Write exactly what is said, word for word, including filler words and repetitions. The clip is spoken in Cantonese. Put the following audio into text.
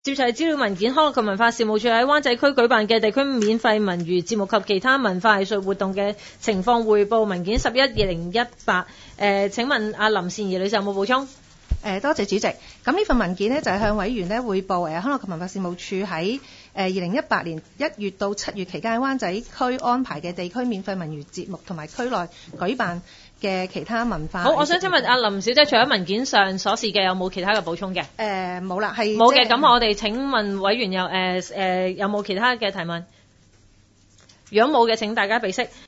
接齊資料文件，康樂及文化事務處喺灣仔區舉辦嘅地區免費文娛節目及其他文化藝術活動嘅情況匯報文件十一二零一八。誒，請問阿林善儀女士有冇補充？ 誒，多謝主席。咁呢份文件呢，就係向委員呢匯報誒康樂及文化事務處喺誒二零一八年一月到七月期間喺灣仔區安排嘅地區免費文娛節目同埋區內舉辦嘅其他文化。 好，我想請問阿林小姐，除咗文件上所示嘅，有冇其他嘅補充嘅？ 誒冇啦，係冇嘅。咁我哋請問委員有誒誒、呃呃、有冇其他嘅提問？如果冇嘅，請大家備悉。